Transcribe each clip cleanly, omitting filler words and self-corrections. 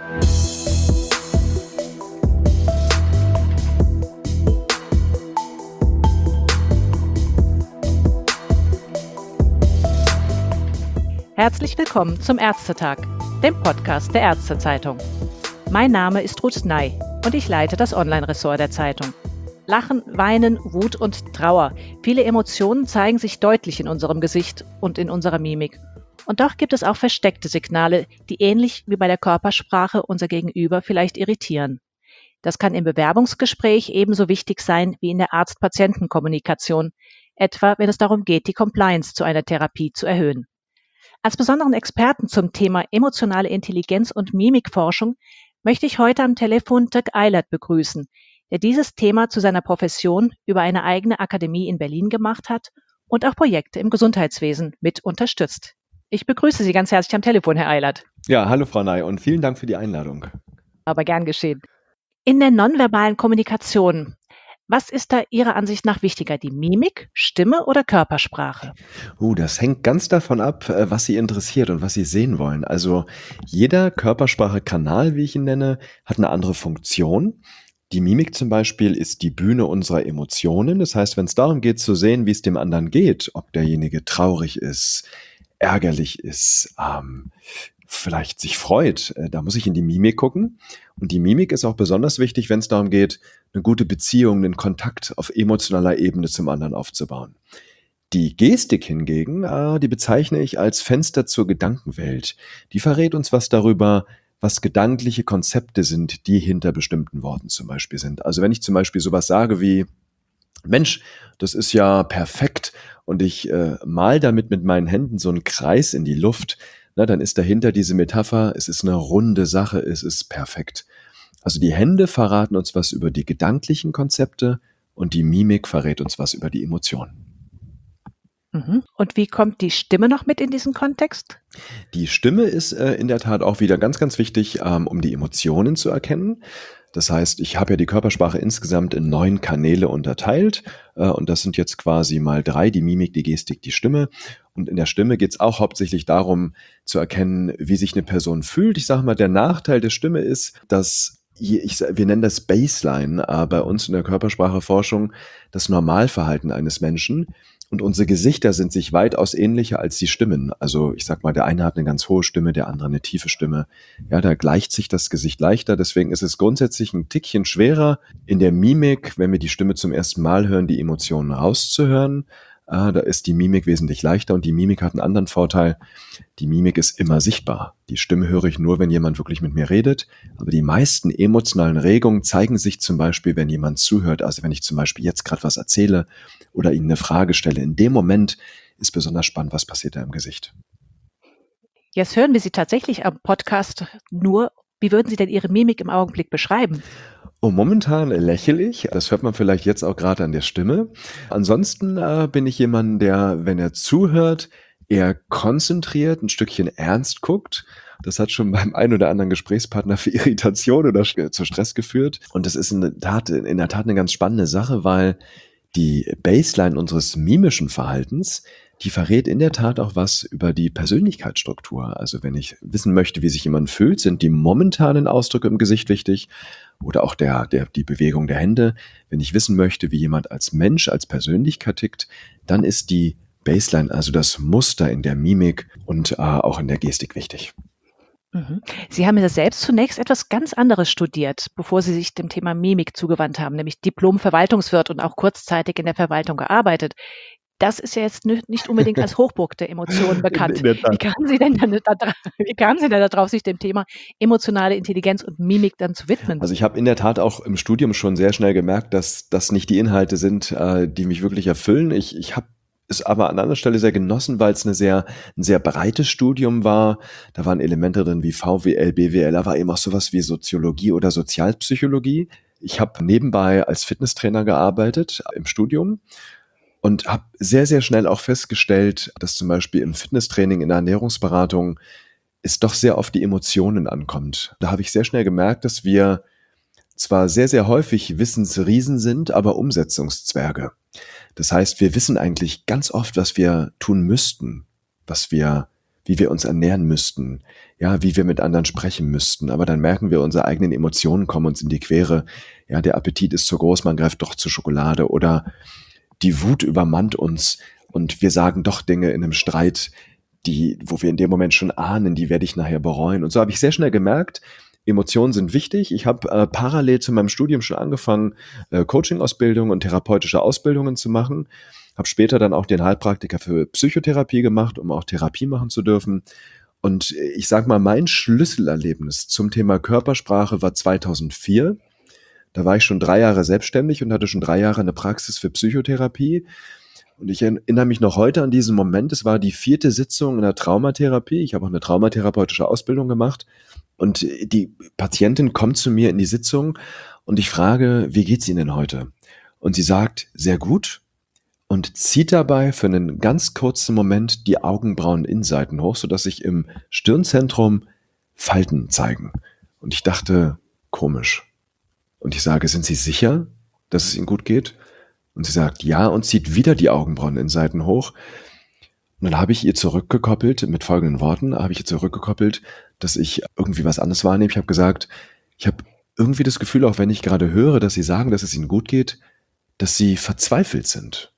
Herzlich willkommen zum Ärztetag, dem Podcast der Ärztezeitung. Mein Name ist Ruth Ney und ich leite das Online-Ressort der Zeitung. Lachen, Weinen, Wut und Trauer. Viele Emotionen zeigen sich deutlich in unserem Gesicht und in unserer Mimik. Und doch gibt es auch versteckte Signale, die ähnlich wie bei der Körpersprache unser Gegenüber vielleicht irritieren. Das kann im Bewerbungsgespräch ebenso wichtig sein wie in der Arzt-Patienten-Kommunikation, etwa wenn es darum geht, die Compliance zu einer Therapie zu erhöhen. Als besonderen Experten zum Thema emotionale Intelligenz und Mimikforschung möchte ich heute am Telefon Dirk Eilert begrüßen, der dieses Thema zu seiner Profession über eine eigene Akademie in Berlin gemacht hat und auch Projekte im Gesundheitswesen mit unterstützt. Ich begrüße Sie ganz herzlich am Telefon, Herr Eilert. Ja, hallo Frau Ney und vielen Dank für die Einladung. Aber gern geschehen. In der nonverbalen Kommunikation, was ist da Ihrer Ansicht nach wichtiger, die Mimik, Stimme oder Körpersprache? Das hängt ganz davon ab, was Sie interessiert und was Sie sehen wollen. Also jeder Körpersprache-Kanal, wie ich ihn nenne, hat eine andere Funktion. Die Mimik zum Beispiel ist die Bühne unserer Emotionen. Das heißt, wenn es darum geht zu sehen, wie es dem anderen geht, ob derjenige traurig ist, ärgerlich ist, vielleicht sich freut, da muss ich in die Mimik gucken. Und die Mimik ist auch besonders wichtig, wenn es darum geht, eine gute Beziehung, einen Kontakt auf emotionaler Ebene zum anderen aufzubauen. Die Gestik hingegen, die bezeichne ich als Fenster zur Gedankenwelt. Die verrät uns was darüber, was gedankliche Konzepte sind, die hinter bestimmten Worten zum Beispiel sind. Also wenn ich zum Beispiel sowas sage wie, Mensch, das ist ja perfekt und ich mal damit mit meinen Händen so einen Kreis in die Luft, na, dann ist dahinter diese Metapher, es ist eine runde Sache, es ist perfekt. Also die Hände verraten uns was über die gedanklichen Konzepte und die Mimik verrät uns was über die Emotionen. Und wie kommt die Stimme noch mit in diesen Kontext? Die Stimme ist in der Tat auch wieder ganz, ganz wichtig, um die Emotionen zu erkennen. Das heißt, ich habe ja die Körpersprache insgesamt in 9 Kanäle unterteilt und das sind jetzt quasi mal 3, die Mimik, die Gestik, die Stimme. Und in der Stimme geht es auch hauptsächlich darum zu erkennen, wie sich eine Person fühlt. Ich sage mal, der Nachteil der Stimme ist, dass wir nennen das Baseline bei uns in der Körperspracheforschung, das Normalverhalten eines Menschen. Und unsere Gesichter sind sich weitaus ähnlicher als die Stimmen. Also ich sag mal, der eine hat eine ganz hohe Stimme, der andere eine tiefe Stimme. Ja, da gleicht sich das Gesicht leichter. Deswegen ist es grundsätzlich ein Tickchen schwerer, in der Mimik, wenn wir die Stimme zum ersten Mal hören, die Emotionen rauszuhören. Da ist die Mimik wesentlich leichter und die Mimik hat einen anderen Vorteil. Die Mimik ist immer sichtbar. Die Stimme höre ich nur, wenn jemand wirklich mit mir redet. Aber die meisten emotionalen Regungen zeigen sich zum Beispiel, wenn jemand zuhört. Also wenn ich zum Beispiel jetzt gerade was erzähle oder Ihnen eine Frage stelle. In dem Moment ist besonders spannend, was passiert da im Gesicht. Jetzt hören wir Sie tatsächlich am Podcast nur. Wie würden Sie denn Ihre Mimik im Augenblick beschreiben? Momentan lächle ich. Das hört man vielleicht jetzt auch gerade an der Stimme. Ansonsten bin ich jemand, der, wenn er zuhört, eher konzentriert, ein Stückchen ernst guckt. Das hat schon beim einen oder anderen Gesprächspartner für Irritation oder zu Stress geführt. Und das ist in der Tat eine ganz spannende Sache, weil die Baseline unseres mimischen Verhaltens, die verrät in der Tat auch was über die Persönlichkeitsstruktur. Also wenn ich wissen möchte, wie sich jemand fühlt, sind die momentanen Ausdrücke im Gesicht wichtig oder auch die Bewegung der Hände. Wenn ich wissen möchte, wie jemand als Mensch, als Persönlichkeit tickt, dann ist die Baseline, also das Muster in der Mimik und auch in der Gestik wichtig. Sie haben ja selbst zunächst etwas ganz anderes studiert, bevor Sie sich dem Thema Mimik zugewandt haben, nämlich Diplom-Verwaltungswirt und auch kurzzeitig in der Verwaltung gearbeitet. Das ist ja jetzt nicht unbedingt als Hochburg der Emotionen bekannt. In der Tat. Wie kamen Sie denn darauf, sich dem Thema emotionale Intelligenz und Mimik dann zu widmen? Also ich habe in der Tat auch im Studium schon sehr schnell gemerkt, dass das nicht die Inhalte sind, die mich wirklich erfüllen. Ich habe es aber an anderer Stelle sehr genossen, weil es ein sehr breites Studium war. Da waren Elemente drin wie VWL, BWL, aber eben auch sowas wie Soziologie oder Sozialpsychologie. Ich habe nebenbei als Fitnesstrainer gearbeitet im Studium und habe sehr, sehr schnell auch festgestellt, dass zum Beispiel im Fitnesstraining, in der Ernährungsberatung es doch sehr auf die Emotionen ankommt. Da habe ich sehr schnell gemerkt, dass wir zwar sehr, sehr häufig Wissensriesen sind, aber Umsetzungszwerge. Das heißt, wir wissen eigentlich ganz oft, was wir tun müssten, wie wie wir uns ernähren müssten, ja, wie wir mit anderen sprechen müssten. Aber dann merken wir, unsere eigenen Emotionen kommen uns in die Quere. Ja, der Appetit ist zu groß, man greift doch zur Schokolade oder die Wut übermannt uns und wir sagen doch Dinge in einem Streit, wo wir in dem Moment schon ahnen, die werde ich nachher bereuen. Und so habe ich sehr schnell gemerkt, Emotionen sind wichtig. Ich habe parallel zu meinem Studium schon angefangen, Coaching-Ausbildung und therapeutische Ausbildungen zu machen. Habe später dann auch den Heilpraktiker für Psychotherapie gemacht, um auch Therapie machen zu dürfen. Und ich sage mal, mein Schlüsselerlebnis zum Thema Körpersprache war 2004. Da war ich schon 3 Jahre selbstständig und hatte schon 3 Jahre eine Praxis für Psychotherapie. Und ich erinnere mich noch heute an diesen Moment. Es war die 4. Sitzung in der Traumatherapie. Ich habe auch eine traumatherapeutische Ausbildung gemacht. Und die Patientin kommt zu mir in die Sitzung und ich frage, wie geht's Ihnen denn heute? Und sie sagt, sehr gut und zieht dabei für einen ganz kurzen Moment die Augenbrauen-Innenseiten hoch, sodass sich im Stirnzentrum Falten zeigen. Und ich dachte, komisch. Und ich sage, sind Sie sicher, dass es Ihnen gut geht? Und sie sagt, ja, und zieht wieder die Augenbrauen-Innenseiten hoch. Und dann habe ich ihr zurückgekoppelt, mit folgenden Worten, dass ich irgendwie was anderes wahrnehme. Ich habe gesagt, ich habe irgendwie das Gefühl, auch wenn ich gerade höre, dass Sie sagen, dass es Ihnen gut geht, dass Sie verzweifelt sind.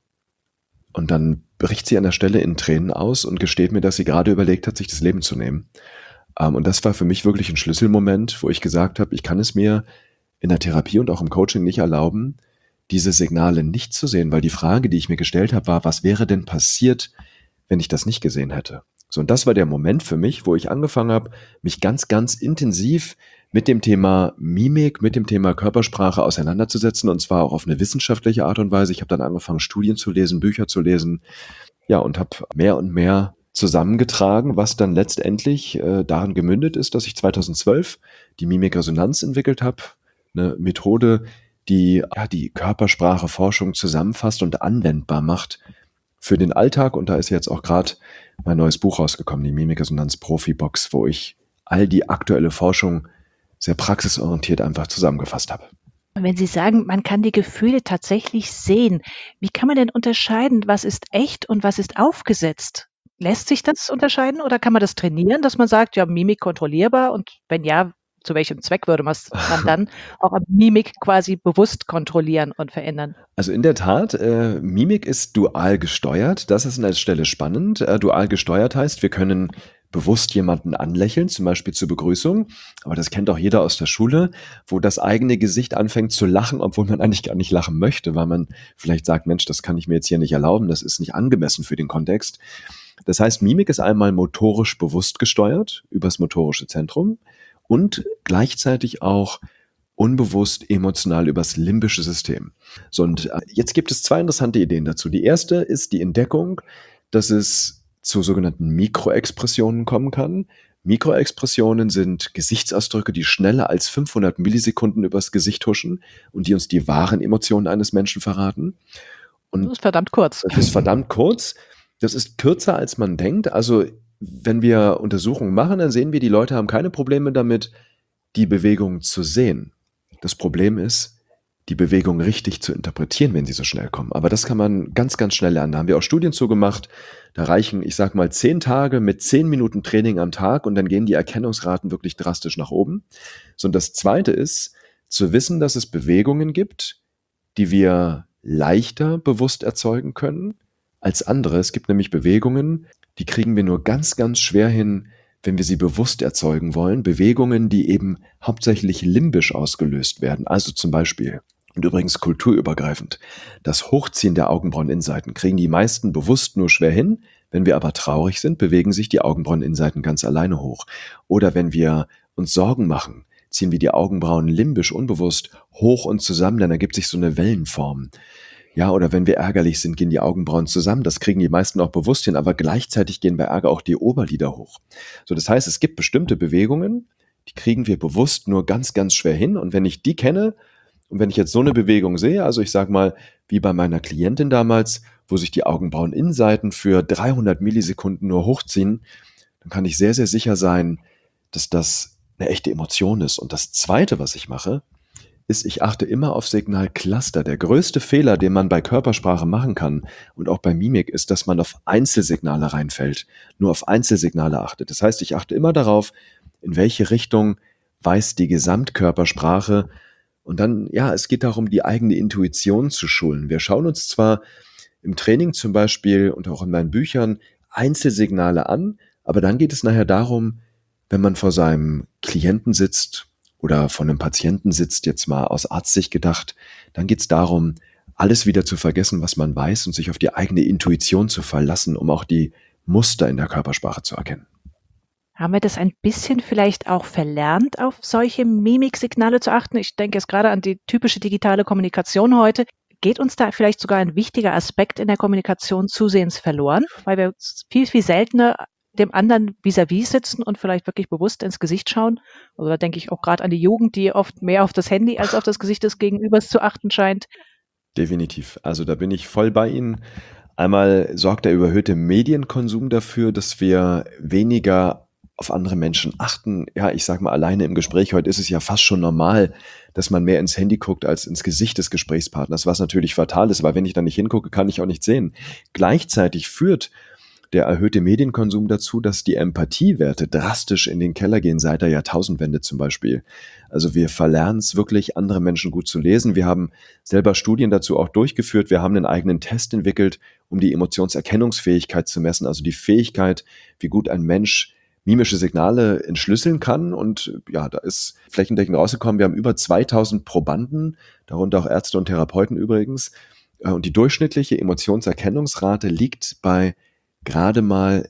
Und dann bricht sie an der Stelle in Tränen aus und gesteht mir, dass sie gerade überlegt hat, sich das Leben zu nehmen. Und das war für mich wirklich ein Schlüsselmoment, wo ich gesagt habe, ich kann es mir in der Therapie und auch im Coaching nicht erlauben, diese Signale nicht zu sehen, weil die Frage, die ich mir gestellt habe, war, was wäre denn passiert, wenn ich das nicht gesehen hätte? So, und das war der Moment für mich, wo ich angefangen habe, mich ganz, ganz intensiv mit dem Thema Mimik, mit dem Thema Körpersprache auseinanderzusetzen, und zwar auch auf eine wissenschaftliche Art und Weise. Ich habe dann angefangen, Studien zu lesen, Bücher zu lesen, ja, und habe mehr und mehr zusammengetragen, was dann letztendlich darin gemündet ist, dass ich 2012 die Mimikresonanz entwickelt habe, eine Methode, die die Körpersprache-Forschung zusammenfasst und anwendbar macht für den Alltag. Und da ist jetzt auch gerade mein neues Buch rausgekommen, die Mimikresonanz-Profi-Box, wo ich all die aktuelle Forschung sehr praxisorientiert einfach zusammengefasst habe. Und wenn Sie sagen, man kann die Gefühle tatsächlich sehen, wie kann man denn unterscheiden, was ist echt und was ist aufgesetzt? Lässt sich das unterscheiden oder kann man das trainieren, dass man sagt, ja, Mimik kontrollierbar und wenn ja, zu welchem Zweck würde man dann auch Mimik quasi bewusst kontrollieren und verändern? Also in der Tat, Mimik ist dual gesteuert. Das ist an der Stelle spannend. Dual gesteuert heißt, wir können bewusst jemanden anlächeln, zum Beispiel zur Begrüßung. Aber das kennt auch jeder aus der Schule, wo das eigene Gesicht anfängt zu lachen, obwohl man eigentlich gar nicht lachen möchte, weil man vielleicht sagt, Mensch, das kann ich mir jetzt hier nicht erlauben, das ist nicht angemessen für den Kontext. Das heißt, Mimik ist einmal motorisch bewusst gesteuert, übers motorische Zentrum und gleichzeitig auch unbewusst emotional übers limbische System. So, und jetzt gibt es 2 interessante Ideen dazu. Die erste ist die Entdeckung, dass es zu sogenannten Mikroexpressionen kommen kann. Mikroexpressionen sind Gesichtsausdrücke, die schneller als 500 Millisekunden übers Gesicht huschen und die uns die wahren Emotionen eines Menschen verraten. Und das ist verdammt kurz. Das ist verdammt kurz. Das ist kürzer, als man denkt. Also, wenn wir Untersuchungen machen, dann sehen wir, die Leute haben keine Probleme damit, die Bewegung zu sehen. Das Problem ist, die Bewegung richtig zu interpretieren, wenn sie so schnell kommen. Aber das kann man ganz, ganz schnell lernen. Da haben wir auch Studien zugemacht. Da reichen, ich sag mal, 10 Tage mit 10 Minuten Training am Tag und dann gehen die Erkennungsraten wirklich drastisch nach oben. So, und das Zweite ist, zu wissen, dass es Bewegungen gibt, die wir leichter bewusst erzeugen können als andere. Es gibt nämlich Bewegungen, die kriegen wir nur ganz, ganz schwer hin, wenn wir sie bewusst erzeugen wollen. Bewegungen, die eben hauptsächlich limbisch ausgelöst werden. Also zum Beispiel, und übrigens kulturübergreifend, das Hochziehen der Augenbraueninnenseiten kriegen die meisten bewusst nur schwer hin. Wenn wir aber traurig sind, bewegen sich die Augenbraueninnenseiten ganz alleine hoch. Oder wenn wir uns Sorgen machen, ziehen wir die Augenbrauen limbisch unbewusst hoch und zusammen, dann ergibt sich so eine Wellenform. Ja, oder wenn wir ärgerlich sind, gehen die Augenbrauen zusammen. Das kriegen die meisten auch bewusst hin, aber gleichzeitig gehen bei Ärger auch die Oberlider hoch. So, das heißt, es gibt bestimmte Bewegungen, die kriegen wir bewusst nur ganz, ganz schwer hin. Und wenn ich die kenne und wenn ich jetzt so eine Bewegung sehe, also ich sage mal, wie bei meiner Klientin damals, wo sich die Augenbraueninnenseiten für 300 Millisekunden nur hochziehen, dann kann ich sehr, sehr sicher sein, dass das eine echte Emotion ist. Und das Zweite, was ich mache, ist, ich achte immer auf Signalcluster. Der größte Fehler, den man bei Körpersprache machen kann und auch bei Mimik, ist, dass man auf Einzelsignale reinfällt, nur auf Einzelsignale achtet. Das heißt, ich achte immer darauf, in welche Richtung weist die Gesamtkörpersprache. Und dann, ja, es geht darum, die eigene Intuition zu schulen. Wir schauen uns zwar im Training zum Beispiel und auch in meinen Büchern Einzelsignale an, aber dann geht es nachher darum, wenn man vor seinem Klienten sitzt oder vor einem Patienten sitzt, jetzt mal aus Arztsicht gedacht, dann geht es darum, alles wieder zu vergessen, was man weiß und sich auf die eigene Intuition zu verlassen, um auch die Muster in der Körpersprache zu erkennen. Haben wir das ein bisschen vielleicht auch verlernt, auf solche Mimiksignale zu achten? Ich denke jetzt gerade an die typische digitale Kommunikation heute. Geht uns da vielleicht sogar ein wichtiger Aspekt in der Kommunikation zusehends verloren, weil wir viel, viel seltener dem anderen vis-à-vis sitzen und vielleicht wirklich bewusst ins Gesicht schauen? Also da denke ich auch gerade an die Jugend, die oft mehr auf das Handy als auf das Gesicht des Gegenübers zu achten scheint. Definitiv. Also da bin ich voll bei Ihnen. Einmal sorgt der überhöhte Medienkonsum dafür, dass wir weniger auf andere Menschen achten. Ja, ich sage mal, alleine im Gespräch heute ist es ja fast schon normal, dass man mehr ins Handy guckt als ins Gesicht des Gesprächspartners, was natürlich fatal ist, weil wenn ich da nicht hingucke, kann ich auch nichts sehen. Gleichzeitig führt der erhöhte Medienkonsum dazu, dass die Empathiewerte drastisch in den Keller gehen, seit der Jahrtausendwende zum Beispiel. Also wir verlernen es wirklich, andere Menschen gut zu lesen. Wir haben selber Studien dazu auch durchgeführt. Wir haben einen eigenen Test entwickelt, um die Emotionserkennungsfähigkeit zu messen, also die Fähigkeit, wie gut ein Mensch mimische Signale entschlüsseln kann. Und ja, da ist flächendeckend rausgekommen, wir haben über 2000 Probanden, darunter auch Ärzte und Therapeuten übrigens. Und die durchschnittliche Emotionserkennungsrate liegt bei gerade mal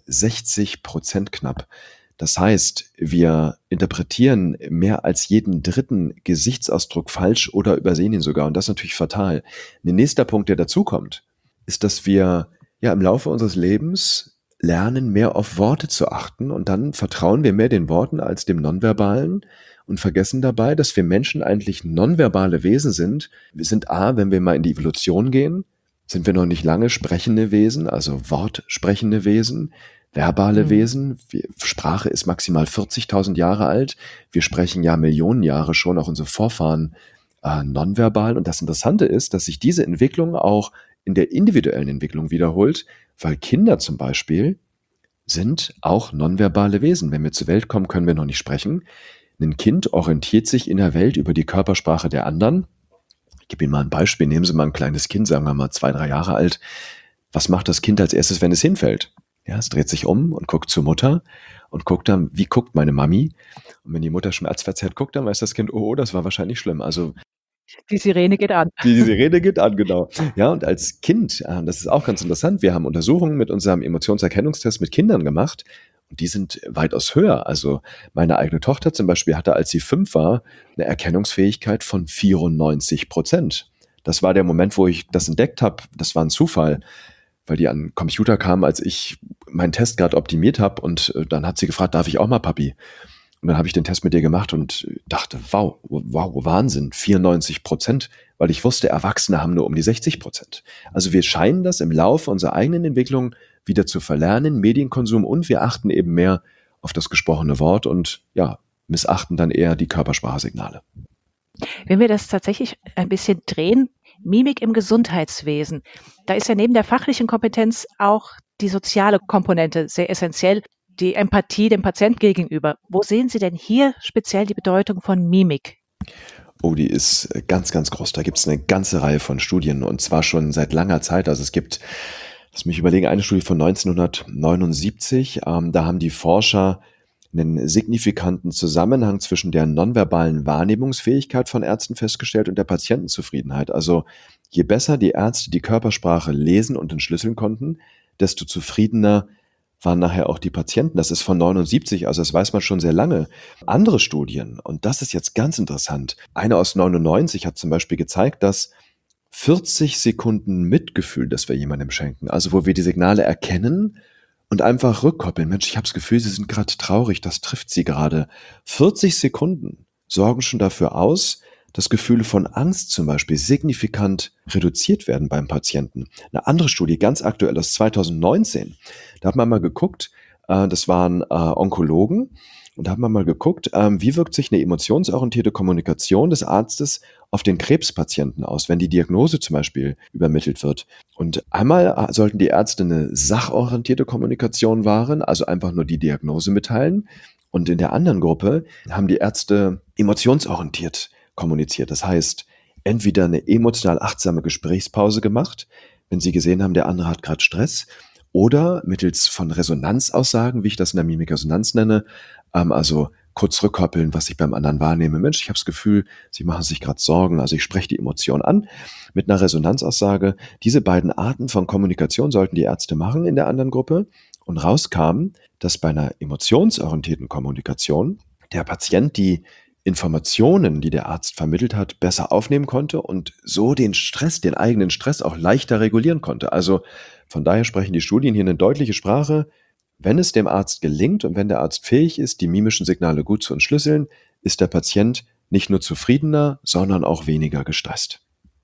60% knapp. Das heißt, wir interpretieren mehr als jeden dritten Gesichtsausdruck falsch oder übersehen ihn sogar. Und das ist natürlich fatal. Ein nächster Punkt, der dazukommt, ist, dass wir ja im Laufe unseres Lebens lernen, mehr auf Worte zu achten. Und dann vertrauen wir mehr den Worten als dem Nonverbalen und vergessen dabei, dass wir Menschen eigentlich nonverbale Wesen sind. Wir sind wenn wir mal in die Evolution gehen, sind wir noch nicht lange sprechende Wesen, also wortsprechende Wesen, verbale Wesen. Sprache ist maximal 40.000 Jahre alt. Wir sprechen ja Millionen Jahre schon, auch unsere Vorfahren, nonverbal. Und das Interessante ist, dass sich diese Entwicklung auch in der individuellen Entwicklung wiederholt, weil Kinder zum Beispiel sind auch nonverbale Wesen. Wenn wir zur Welt kommen, können wir noch nicht sprechen. Ein Kind orientiert sich in der Welt über die Körpersprache der anderen. Ich gebe Ihnen mal ein Beispiel. Nehmen Sie mal ein kleines Kind, sagen wir mal 2, 3 Jahre alt. Was macht das Kind als erstes, wenn es hinfällt? Ja, es dreht sich um und guckt zur Mutter und guckt dann, wie guckt meine Mami? Und wenn die Mutter schmerzverzerrt guckt, dann weiß das Kind, oh, das war wahrscheinlich schlimm. Also Die Sirene geht an. die Sirene geht an, genau. Ja, und als Kind, das ist auch ganz interessant, wir haben Untersuchungen mit unserem Emotionserkennungstest mit Kindern gemacht und die sind weitaus höher. Also meine eigene Tochter zum Beispiel hatte, als sie 5 war, eine Erkennungsfähigkeit von 94%. Das war der Moment, wo ich das entdeckt habe. Das war ein Zufall, weil die an den Computer kam, als ich meinen Test gerade optimiert habe und dann hat sie gefragt, darf ich auch mal, Papi? Und dann habe ich den Test mit ihr gemacht und dachte, wow, Wahnsinn, 94%, weil ich wusste, Erwachsene haben nur um die 60%. Also wir scheinen das im Laufe unserer eigenen Entwicklung wieder zu verlernen, Medienkonsum, und wir achten eben mehr auf das gesprochene Wort und ja, missachten dann eher die Körpersprachsignale. Wenn wir das tatsächlich ein bisschen drehen, Mimik im Gesundheitswesen, da ist ja neben der fachlichen Kompetenz auch die soziale Komponente sehr essentiell, die Empathie dem Patienten gegenüber. Wo sehen Sie denn hier speziell die Bedeutung von Mimik? Oh, die ist ganz, ganz groß. Da gibt es eine ganze Reihe von Studien und zwar schon seit langer Zeit. Also es gibt, lass mich überlegen, eine Studie von 1979. Da haben die Forscher einen signifikanten Zusammenhang zwischen der nonverbalen Wahrnehmungsfähigkeit von Ärzten festgestellt und der Patientenzufriedenheit. Also je besser die Ärzte die Körpersprache lesen und entschlüsseln konnten, desto zufriedener waren nachher auch die Patienten. Das ist von 79, also das weiß man schon sehr lange. Andere Studien, und das ist jetzt ganz interessant, eine aus 99 hat zum Beispiel gezeigt, dass 40 Sekunden Mitgefühl, das wir jemandem schenken, also wo wir die Signale erkennen und einfach rückkoppeln. Mensch, ich habe das Gefühl, Sie sind gerade traurig, das trifft Sie gerade. 40 Sekunden sorgen schon dafür aus, dass Gefühle von Angst zum Beispiel signifikant reduziert werden beim Patienten. Eine andere Studie, ganz aktuell aus 2019, da hat man mal geguckt, das waren Onkologen und haben mal geguckt, wie wirkt sich eine emotionsorientierte Kommunikation des Arztes auf den Krebspatienten aus, wenn die Diagnose zum Beispiel übermittelt wird. Und einmal sollten die Ärzte eine sachorientierte Kommunikation wahren, also einfach nur die Diagnose mitteilen. Und in der anderen Gruppe haben die Ärzte emotionsorientiert kommuniziert. Das heißt, entweder eine emotional achtsame Gesprächspause gemacht, wenn sie gesehen haben, der andere hat gerade Stress, oder mittels von Resonanzaussagen, wie ich das in der Mimikresonanz nenne, also kurz rückkoppeln, was ich beim anderen wahrnehme. Mensch, ich habe das Gefühl, sie machen sich gerade Sorgen, also ich spreche die Emotion an mit einer Resonanzaussage. Diese beiden Arten von Kommunikation sollten die Ärzte machen in der anderen Gruppe. Und rauskam, dass bei einer emotionsorientierten Kommunikation der Patient die Informationen, die der Arzt vermittelt hat, besser aufnehmen konnte und so den Stress, den eigenen Stress auch leichter regulieren konnte. Also von daher sprechen die Studien hier eine deutliche Sprache. Wenn es dem Arzt gelingt und wenn der Arzt fähig ist, die mimischen Signale gut zu entschlüsseln, ist der Patient nicht nur zufriedener, sondern auch weniger gestresst.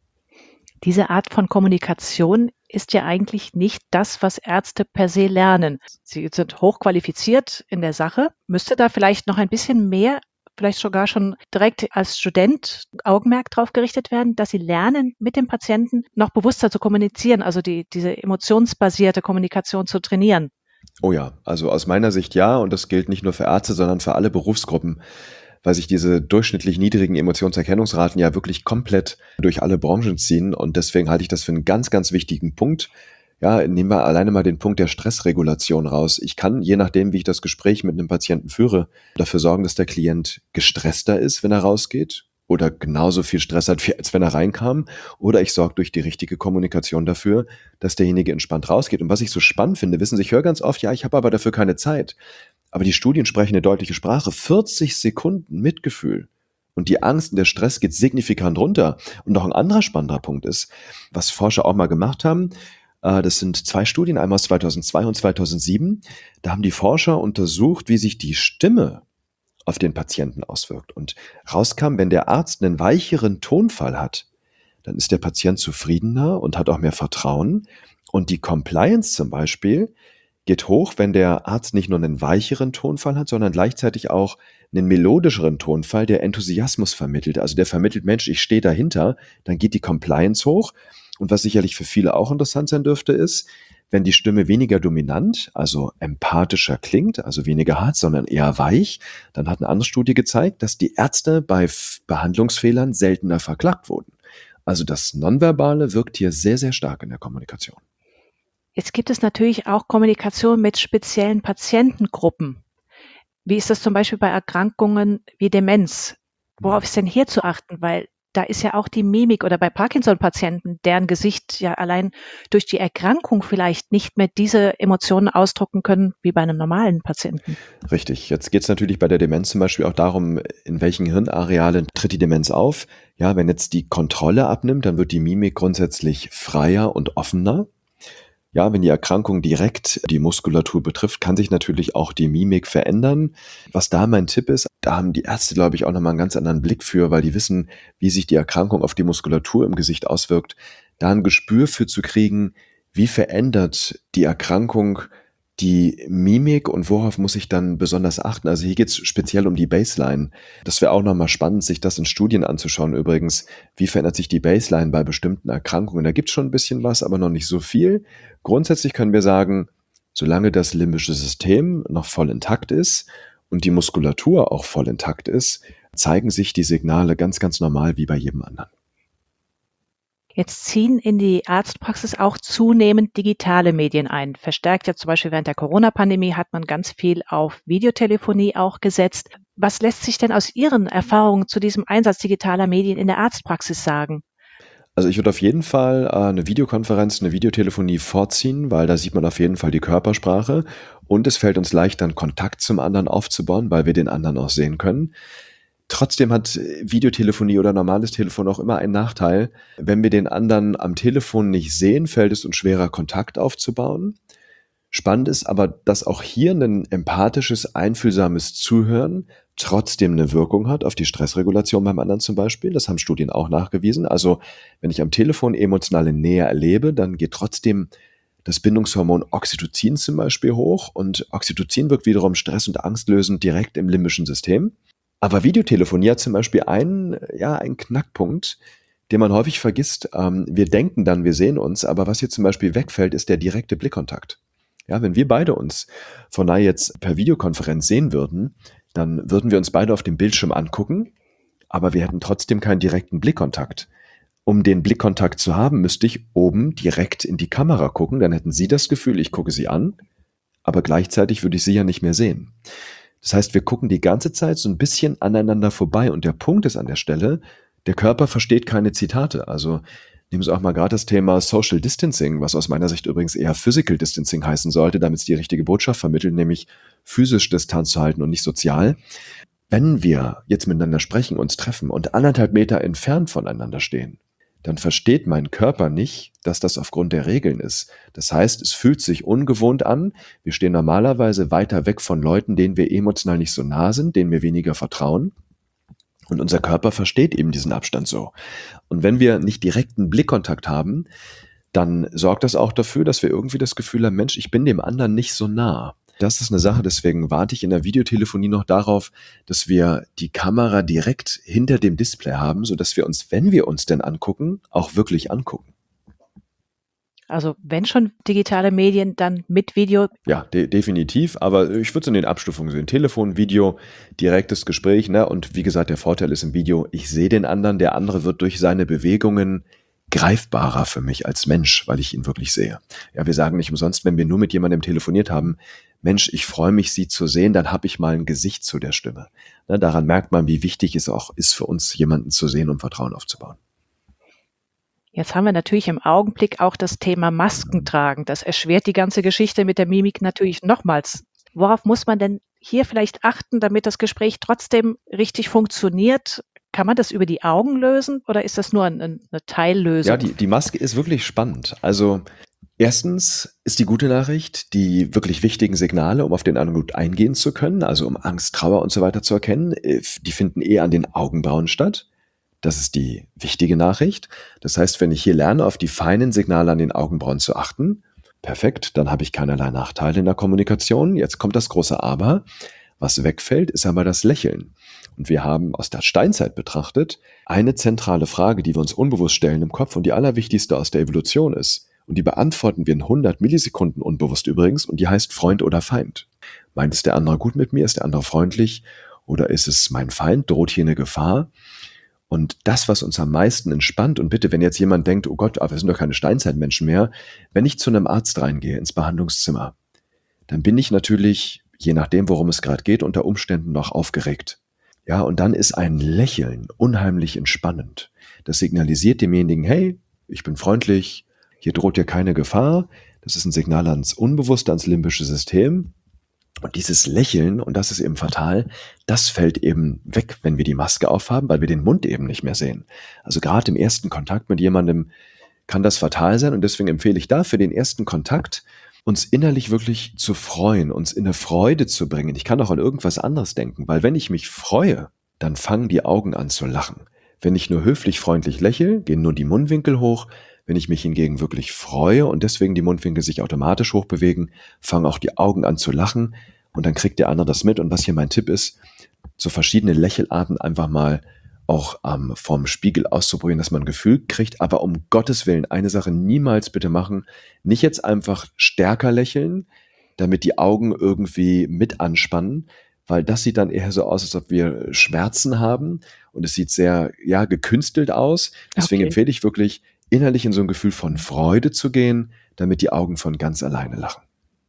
Diese Art von Kommunikation ist ja eigentlich nicht das, was Ärzte per se lernen. Sie sind hochqualifiziert in der Sache. Müsste da vielleicht noch ein bisschen mehr, vielleicht sogar schon direkt als Student Augenmerk drauf gerichtet werden, dass sie lernen, mit dem Patienten noch bewusster zu kommunizieren, also diese emotionsbasierte Kommunikation zu trainieren? Oh ja, also aus meiner Sicht ja, und das gilt nicht nur für Ärzte, sondern für alle Berufsgruppen, weil sich diese durchschnittlich niedrigen Emotionserkennungsraten ja wirklich komplett durch alle Branchen ziehen, und deswegen halte ich das für einen ganz, ganz wichtigen Punkt. Ja, nehmen wir alleine mal den Punkt der Stressregulation raus. Ich kann, je nachdem, wie ich das Gespräch mit einem Patienten führe, dafür sorgen, dass der Klient gestresster ist, wenn er rausgeht, oder genauso viel Stress hat, als wenn er reinkam, oder ich sorge durch die richtige Kommunikation dafür, dass derjenige entspannt rausgeht. Und was ich so spannend finde, wissen Sie, ich höre ganz oft, ja, ich habe aber dafür keine Zeit. Aber die Studien sprechen eine deutliche Sprache. 40 Sekunden Mitgefühl und die Angst und der Stress geht signifikant runter. Und noch ein anderer spannender Punkt ist, was Forscher auch mal gemacht haben, das sind 2 Studien, einmal aus 2002 und 2007. Da haben die Forscher untersucht, wie sich die Stimme auf den Patienten auswirkt. Und rauskam, wenn der Arzt einen weicheren Tonfall hat, dann ist der Patient zufriedener und hat auch mehr Vertrauen. Und die Compliance zum Beispiel geht hoch, wenn der Arzt nicht nur einen weicheren Tonfall hat, sondern gleichzeitig auch einen melodischeren Tonfall, der Enthusiasmus vermittelt. Also der vermittelt, Mensch, ich stehe dahinter, dann geht die Compliance hoch. Und was sicherlich für viele auch interessant sein dürfte, ist, wenn die Stimme weniger dominant, also empathischer klingt, also weniger hart, sondern eher weich, dann hat eine andere Studie gezeigt, dass die Ärzte bei Behandlungsfehlern seltener verklagt wurden. Also das Nonverbale wirkt hier sehr, sehr stark in der Kommunikation. Jetzt gibt es natürlich auch Kommunikation mit speziellen Patientengruppen. Wie ist das zum Beispiel bei Erkrankungen wie Demenz? Worauf ist denn hier zu achten? Weil da ist ja auch die Mimik, oder bei Parkinson-Patienten, deren Gesicht ja allein durch die Erkrankung vielleicht nicht mehr diese Emotionen ausdrucken können wie bei einem normalen Patienten. Richtig. Jetzt geht es natürlich bei der Demenz zum Beispiel auch darum, in welchen Hirnarealen tritt die Demenz auf. Ja, wenn jetzt die Kontrolle abnimmt, dann wird die Mimik grundsätzlich freier und offener. Ja, wenn die Erkrankung direkt die Muskulatur betrifft, kann sich natürlich auch die Mimik verändern. Was da mein Tipp ist, da haben die Ärzte, glaube ich, auch nochmal einen ganz anderen Blick für, weil die wissen, wie sich die Erkrankung auf die Muskulatur im Gesicht auswirkt. Da ein Gespür für zu kriegen, wie verändert die Erkrankung die Mimik und worauf muss ich dann besonders achten. Also hier geht es speziell um die Baseline. Das wäre auch nochmal spannend, sich das in Studien anzuschauen übrigens. Wie verändert sich die Baseline bei bestimmten Erkrankungen? Da gibt es schon ein bisschen was, aber noch nicht so viel. Grundsätzlich können wir sagen, solange das limbische System noch voll intakt ist und die Muskulatur auch voll intakt ist, zeigen sich die Signale ganz, ganz normal wie bei jedem anderen. Jetzt ziehen in die Arztpraxis auch zunehmend digitale Medien ein. Verstärkt ja zum Beispiel während der Corona-Pandemie hat man ganz viel auf Videotelefonie auch gesetzt. Was lässt sich denn aus Ihren Erfahrungen zu diesem Einsatz digitaler Medien in der Arztpraxis sagen? Also ich würde auf jeden Fall eine Videokonferenz, eine Videotelefonie vorziehen, weil da sieht man auf jeden Fall die Körpersprache und es fällt uns leichter, einen Kontakt zum anderen aufzubauen, weil wir den anderen auch sehen können. Trotzdem hat Videotelefonie oder normales Telefon auch immer einen Nachteil. Wenn wir den anderen am Telefon nicht sehen, fällt es uns schwerer, Kontakt aufzubauen. Spannend ist aber, dass auch hier ein empathisches, einfühlsames Zuhören trotzdem eine Wirkung hat auf die Stressregulation beim anderen zum Beispiel. Das haben Studien auch nachgewiesen. Also wenn ich am Telefon emotionale Nähe erlebe, dann geht trotzdem das Bindungshormon Oxytocin zum Beispiel hoch und Oxytocin wirkt wiederum stress- und angstlösend direkt im limbischen System. Aber Videotelefonie hat zum Beispiel einen Knackpunkt, den man häufig vergisst. Wir denken dann, wir sehen uns, aber was hier zum Beispiel wegfällt, ist der direkte Blickkontakt. Ja, wenn wir beide uns von daher jetzt per Videokonferenz sehen würden, dann würden wir uns beide auf dem Bildschirm angucken, aber wir hätten trotzdem keinen direkten Blickkontakt. Um den Blickkontakt zu haben, müsste ich oben direkt in die Kamera gucken, dann hätten Sie das Gefühl, ich gucke Sie an, aber gleichzeitig würde ich Sie ja nicht mehr sehen. Das heißt, wir gucken die ganze Zeit so ein bisschen aneinander vorbei und der Punkt ist an der Stelle, der Körper versteht keine Zitate. Also nehmen Sie auch mal gerade das Thema Social Distancing, was aus meiner Sicht übrigens eher Physical Distancing heißen sollte, damit es die richtige Botschaft vermittelt, nämlich physisch Distanz zu halten und nicht sozial. Wenn wir jetzt miteinander sprechen, uns treffen und 1,5 Meter entfernt voneinander stehen, dann versteht mein Körper nicht, dass das aufgrund der Regeln ist. Das heißt, es fühlt sich ungewohnt an. Wir stehen normalerweise weiter weg von Leuten, denen wir emotional nicht so nah sind, denen wir weniger vertrauen. Und unser Körper versteht eben diesen Abstand so. Und wenn wir nicht direkten Blickkontakt haben, dann sorgt das auch dafür, dass wir irgendwie das Gefühl haben, Mensch, ich bin dem anderen nicht so nah. Das ist eine Sache, deswegen warte ich in der Videotelefonie noch darauf, dass wir die Kamera direkt hinter dem Display haben, sodass wir uns, wenn wir uns denn angucken, auch wirklich angucken. Also wenn schon digitale Medien, dann mit Video. Ja, definitiv, aber ich würde es in den Abstufungen sehen. Telefon, Video, direktes Gespräch, ne? Und wie gesagt, der Vorteil ist im Video, ich sehe den anderen, der andere wird durch seine Bewegungen greifbarer für mich als Mensch, weil ich ihn wirklich sehe. Ja, wir sagen nicht umsonst, wenn wir nur mit jemandem telefoniert haben, Mensch, ich freue mich, Sie zu sehen, dann habe ich mal ein Gesicht zu der Stimme. Ne, daran merkt man, wie wichtig es auch ist für uns, jemanden zu sehen, um Vertrauen aufzubauen. Jetzt haben wir natürlich im Augenblick auch das Thema Masken tragen. Das erschwert die ganze Geschichte mit der Mimik natürlich nochmals. Worauf muss man denn hier vielleicht achten, damit das Gespräch trotzdem richtig funktioniert? Kann man das über die Augen lösen oder ist das nur eine Teillösung? Ja, die Maske ist wirklich spannend. Also erstens ist die gute Nachricht, die wirklich wichtigen Signale, um auf den anderen gut eingehen zu können, also um Angst, Trauer und so weiter zu erkennen, die finden eher an den Augenbrauen statt. Das ist die wichtige Nachricht. Das heißt, wenn ich hier lerne, auf die feinen Signale an den Augenbrauen zu achten, perfekt, dann habe ich keinerlei Nachteile in der Kommunikation. Jetzt kommt das große Aber. Was wegfällt, ist aber das Lächeln. Und wir haben aus der Steinzeit betrachtet eine zentrale Frage, die wir uns unbewusst stellen im Kopf und die allerwichtigste aus der Evolution ist. Und die beantworten wir in 100 Millisekunden unbewusst übrigens und die heißt Freund oder Feind. Meint es der andere gut mit mir? Ist der andere freundlich? Oder ist es mein Feind? Droht hier eine Gefahr? Und das, was uns am meisten entspannt, und bitte, wenn jetzt jemand denkt, oh Gott, aber wir sind doch keine Steinzeitmenschen mehr, wenn ich zu einem Arzt reingehe, ins Behandlungszimmer, dann bin ich natürlich, je nachdem, worum es gerade geht, unter Umständen noch aufgeregt. Ja, und dann ist ein Lächeln unheimlich entspannend. Das signalisiert demjenigen, hey, ich bin freundlich, hier droht dir keine Gefahr. Das ist ein Signal ans Unbewusste, ans limbische System. Und dieses Lächeln, und das ist eben fatal, das fällt eben weg, wenn wir die Maske aufhaben, weil wir den Mund eben nicht mehr sehen. Also gerade im ersten Kontakt mit jemandem kann das fatal sein und deswegen empfehle ich da für den ersten Kontakt, uns innerlich wirklich zu freuen, uns in eine Freude zu bringen. Ich kann auch an irgendwas anderes denken, weil wenn ich mich freue, dann fangen die Augen an zu lachen. Wenn ich nur höflich freundlich lächle, gehen nur die Mundwinkel hoch. Wenn ich mich hingegen wirklich freue und deswegen die Mundwinkel sich automatisch hochbewegen, fangen auch die Augen an zu lachen und dann kriegt der andere das mit. Und was hier mein Tipp ist, so verschiedene Lächelarten einfach mal auch vorm Spiegel auszuprobieren, dass man ein Gefühl kriegt. Aber um Gottes Willen, eine Sache niemals bitte machen, nicht jetzt einfach stärker lächeln, damit die Augen irgendwie mit anspannen, weil das sieht dann eher so aus, als ob wir Schmerzen haben und es sieht sehr, ja, gekünstelt aus. Deswegen Okay. empfehle ich wirklich, innerlich in so ein Gefühl von Freude zu gehen, damit die Augen von ganz alleine lachen.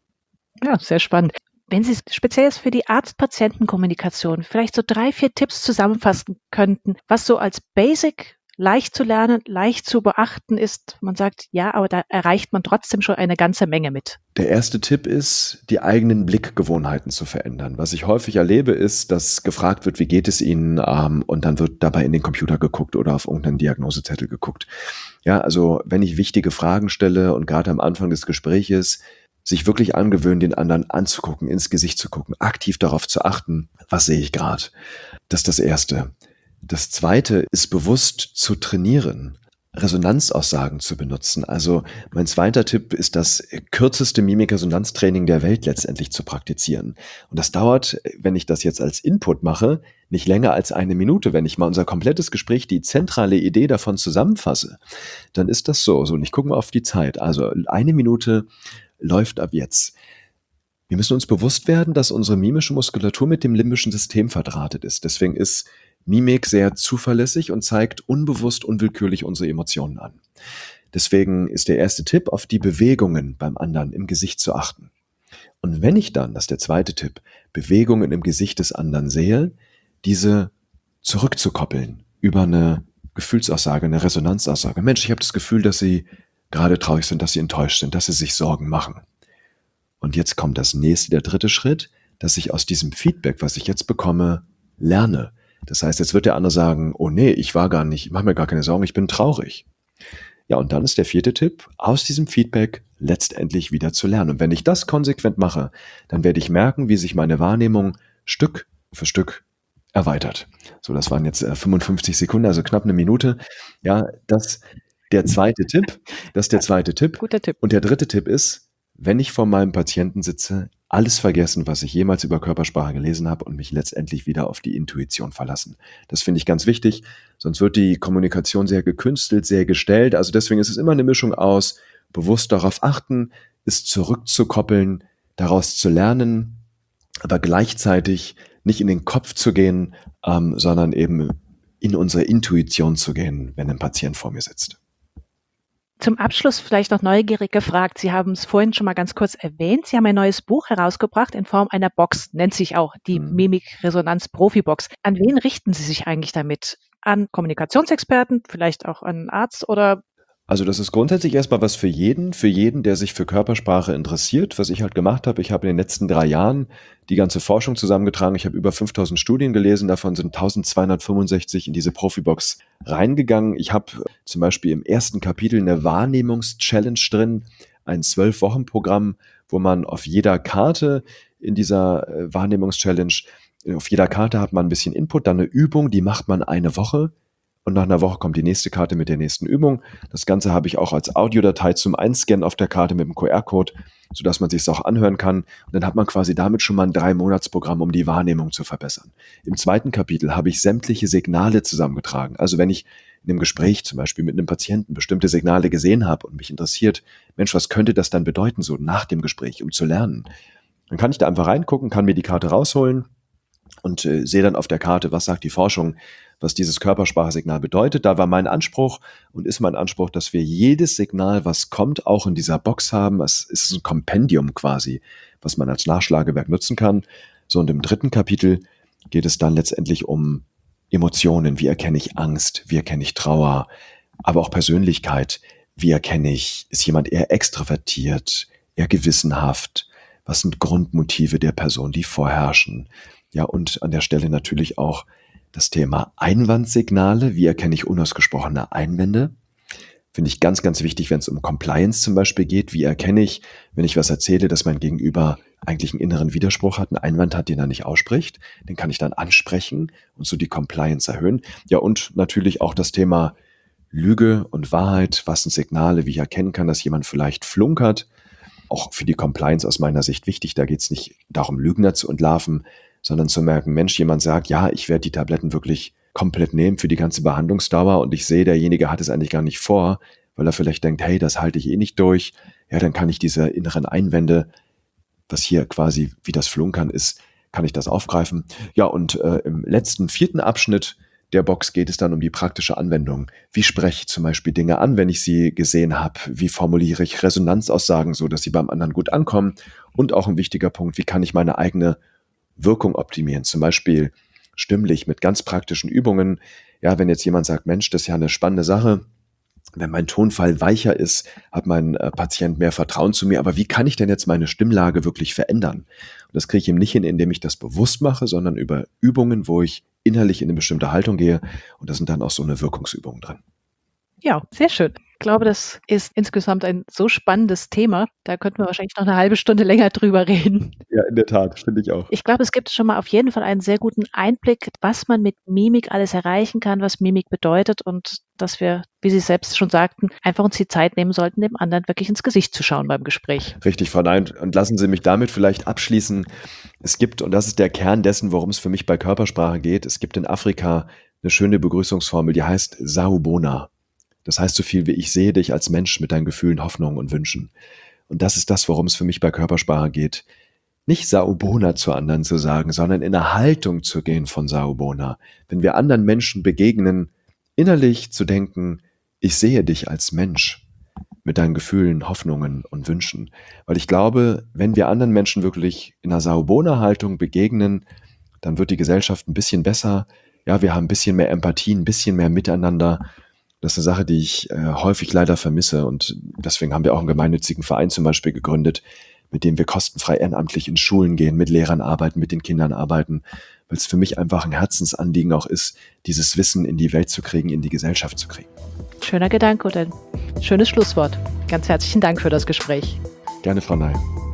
Ja, sehr spannend. Wenn Sie speziell jetzt für die Arzt-Patienten-Kommunikation vielleicht so 3, 4 Tipps zusammenfassen könnten, was so als Basic leicht zu lernen, leicht zu beachten ist, man sagt, ja, aber da erreicht man trotzdem schon eine ganze Menge mit. Der erste Tipp ist, die eigenen Blickgewohnheiten zu verändern. Was ich häufig erlebe, ist, dass gefragt wird, wie geht es Ihnen, und dann wird dabei in den Computer geguckt oder auf irgendeinen Diagnosezettel geguckt. Ja, also wenn ich wichtige Fragen stelle und gerade am Anfang des Gespräches, sich wirklich angewöhnen, den anderen anzugucken, ins Gesicht zu gucken, aktiv darauf zu achten, was sehe ich gerade. Das ist das Erste. Das Zweite ist bewusst zu trainieren. Resonanzaussagen zu benutzen. Also mein zweiter Tipp ist, das kürzeste Mimikresonanztraining der Welt letztendlich zu praktizieren. Und das dauert, wenn ich das jetzt als Input mache, nicht länger als 1 Minute. Wenn ich mal unser komplettes Gespräch, die zentrale Idee davon zusammenfasse, dann ist das so. Und ich gucke mal auf die Zeit. Also 1 Minute läuft ab jetzt. Wir müssen uns bewusst werden, dass unsere mimische Muskulatur mit dem limbischen System verdrahtet ist. Deswegen ist Mimik sehr zuverlässig und zeigt unbewusst, unwillkürlich unsere Emotionen an. Deswegen ist der erste Tipp, auf die Bewegungen beim anderen im Gesicht zu achten. Und wenn ich dann, das ist der zweite Tipp, Bewegungen im Gesicht des anderen sehe, diese zurückzukoppeln über eine Gefühlsaussage, eine Resonanzaussage. Mensch, ich habe das Gefühl, dass Sie gerade traurig sind, dass Sie enttäuscht sind, dass Sie sich Sorgen machen. Und jetzt kommt das nächste, der dritte Schritt, dass ich aus diesem Feedback, was ich jetzt bekomme, lerne. Das heißt, jetzt wird der andere sagen, oh nee, ich mache mir gar keine Sorgen, ich bin traurig. Ja, und dann ist der vierte Tipp, aus diesem Feedback letztendlich wieder zu lernen. Und wenn ich das konsequent mache, dann werde ich merken, wie sich meine Wahrnehmung Stück für Stück erweitert. So, das waren jetzt 55 Sekunden, also knapp 1 Minute. Ja, der zweite Tipp, das ist der zweite Tipp. Guter Tipp. Und der dritte Tipp ist, wenn ich vor meinem Patienten sitze, alles vergessen, was ich jemals über Körpersprache gelesen habe und mich letztendlich wieder auf die Intuition verlassen. Das finde ich ganz wichtig, sonst wird die Kommunikation sehr gekünstelt, sehr gestellt. Also deswegen ist es immer eine Mischung aus, bewusst darauf achten, es zurückzukoppeln, daraus zu lernen, aber gleichzeitig nicht in den Kopf zu gehen, sondern eben in unsere Intuition zu gehen, wenn ein Patient vor mir sitzt. Zum Abschluss vielleicht noch neugierig gefragt. Sie haben es vorhin schon mal ganz kurz erwähnt. Sie haben ein neues Buch herausgebracht in Form einer Box, nennt sich auch die Mimikresonanz-Profi-Box. An wen richten Sie sich eigentlich damit? An Kommunikationsexperten, vielleicht auch an einen Arzt oder? Also das ist grundsätzlich erstmal was für jeden, der sich für Körpersprache interessiert. Was ich halt gemacht habe, ich habe in den letzten 3 Jahren die ganze Forschung zusammengetragen. Ich habe über 5000 Studien gelesen, davon sind 1265 in diese Profibox reingegangen. Ich habe zum Beispiel im ersten Kapitel eine Wahrnehmungs-Challenge drin, ein 12-Wochen-Programm, wo man auf jeder Karte in dieser Wahrnehmungs-Challenge, auf jeder Karte hat man ein bisschen Input, dann eine Übung, die macht man eine Woche. Und nach einer Woche kommt die nächste Karte mit der nächsten Übung. Das Ganze habe ich auch als Audiodatei zum Einscannen auf der Karte mit dem QR-Code, sodass man sich es auch anhören kann. Und dann hat man quasi damit schon mal ein 3-Monats-Programm, um die Wahrnehmung zu verbessern. Im zweiten Kapitel habe ich sämtliche Signale zusammengetragen. Also wenn ich in einem Gespräch zum Beispiel mit einem Patienten bestimmte Signale gesehen habe und mich interessiert, Mensch, was könnte das dann bedeuten, so nach dem Gespräch, um zu lernen? Dann kann ich da einfach reingucken, kann mir die Karte rausholen und sehe dann auf der Karte, was sagt die Forschung, was dieses Körpersprachsignal bedeutet. Da war mein Anspruch und ist mein Anspruch, dass wir jedes Signal, was kommt, auch in dieser Box haben. Es ist ein Kompendium quasi, was man als Nachschlagewerk nutzen kann. So, und im dritten Kapitel geht es dann letztendlich um Emotionen. Wie erkenne ich Angst? Wie erkenne ich Trauer? Aber auch Persönlichkeit. Wie erkenne ich, ist jemand eher extrovertiert, eher gewissenhaft? Was sind Grundmotive der Person, die vorherrschen? Ja, und an der Stelle natürlich auch das Thema Einwandsignale. Wie erkenne ich unausgesprochene Einwände? Finde ich ganz, ganz wichtig, wenn es um Compliance zum Beispiel geht. Wie erkenne ich, wenn ich was erzähle, dass mein Gegenüber eigentlich einen inneren Widerspruch hat, einen Einwand hat, den er nicht ausspricht? Den kann ich dann ansprechen und so die Compliance erhöhen. Ja, und natürlich auch das Thema Lüge und Wahrheit. Was sind Signale, wie ich erkennen kann, dass jemand vielleicht flunkert? Auch für die Compliance aus meiner Sicht wichtig. Da geht es nicht darum, Lügner zu entlarven, sondern zu merken, Mensch, jemand sagt, ja, ich werde die Tabletten wirklich komplett nehmen für die ganze Behandlungsdauer und ich sehe, derjenige hat es eigentlich gar nicht vor, weil er vielleicht denkt, hey, das halte ich eh nicht durch. Ja, dann kann ich diese inneren Einwände, was hier quasi wie das Flunkern ist, kann ich das aufgreifen. Ja, und im letzten 4. Abschnitt der Box geht es dann um die praktische Anwendung. Wie spreche ich zum Beispiel Dinge an, wenn ich sie gesehen habe? Wie formuliere ich Resonanzaussagen so, dass sie beim anderen gut ankommen? Und auch ein wichtiger Punkt, wie kann ich meine eigene Wirkung optimieren, zum Beispiel stimmlich mit ganz praktischen Übungen. Ja, wenn jetzt jemand sagt, Mensch, das ist ja eine spannende Sache, wenn mein Tonfall weicher ist, hat mein Patient mehr Vertrauen zu mir, aber wie kann ich denn jetzt meine Stimmlage wirklich verändern? Und das kriege ich ihm nicht hin, indem ich das bewusst mache, sondern über Übungen, wo ich innerlich in eine bestimmte Haltung gehe und da sind dann auch so eine Wirkungsübungen drin. Ja, sehr schön. Ich glaube, das ist insgesamt ein so spannendes Thema. Da könnten wir wahrscheinlich noch eine halbe Stunde länger drüber reden. Ja, in der Tat, finde ich auch. Ich glaube, es gibt schon mal auf jeden Fall einen sehr guten Einblick, was man mit Mimik alles erreichen kann, was Mimik bedeutet und dass wir, wie Sie selbst schon sagten, einfach uns die Zeit nehmen sollten, dem anderen wirklich ins Gesicht zu schauen beim Gespräch. Richtig, Frau Ney. Und lassen Sie mich damit vielleicht abschließen. Es gibt, und das ist der Kern dessen, worum es für mich bei Körpersprache geht, es gibt in Afrika eine schöne Begrüßungsformel, die heißt Sawubona. Das heißt so viel wie: Ich sehe dich als Mensch mit deinen Gefühlen, Hoffnungen und Wünschen. Und das ist das, worum es für mich bei Körpersprache geht. Nicht Sawubona zu anderen zu sagen, sondern in eine Haltung zu gehen von Sawubona. Wenn wir anderen Menschen begegnen, innerlich zu denken: Ich sehe dich als Mensch mit deinen Gefühlen, Hoffnungen und Wünschen. Weil ich glaube, wenn wir anderen Menschen wirklich in einer Sawubona-Haltung begegnen, dann wird die Gesellschaft ein bisschen besser. Ja, wir haben ein bisschen mehr Empathie, ein bisschen mehr Miteinander. Das ist eine Sache, die ich häufig leider vermisse. Und deswegen haben wir auch einen gemeinnützigen Verein zum Beispiel gegründet, mit dem wir kostenfrei ehrenamtlich in Schulen gehen, mit Lehrern arbeiten, mit den Kindern arbeiten, weil es für mich einfach ein Herzensanliegen auch ist, dieses Wissen in die Welt zu kriegen, in die Gesellschaft zu kriegen. Schöner Gedanke und ein schönes Schlusswort. Ganz herzlichen Dank für das Gespräch. Gerne, Frau Ney.